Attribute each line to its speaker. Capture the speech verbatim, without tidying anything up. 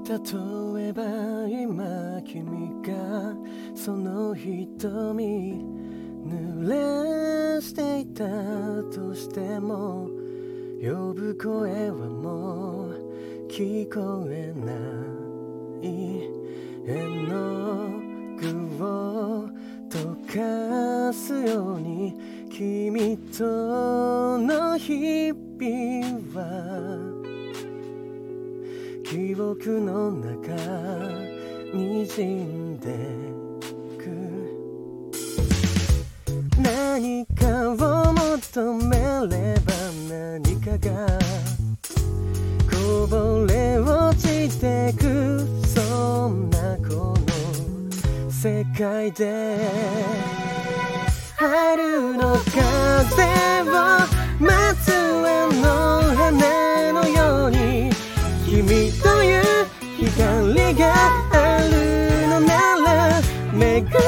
Speaker 1: 例えば今君がその瞳濡らしていたとしても呼ぶ声はもう聞こえない絵の具を溶かすように君との日々は記憶の中にじんでく何かを求めれば何かがこぼれ落ちてくそんなこの世界で春の風を待つあの花のように君という光があるのなら巡